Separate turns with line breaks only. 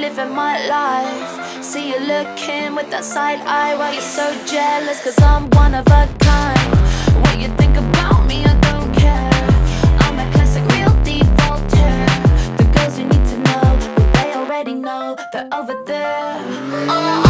living my life. See you looking with that side eye while you're so jealous, cause I'm one of a kind. What you think about me, I don't care. I'm a classic, real deep Voltaire. The girls you need to know, well, they already know they're over there. Oh,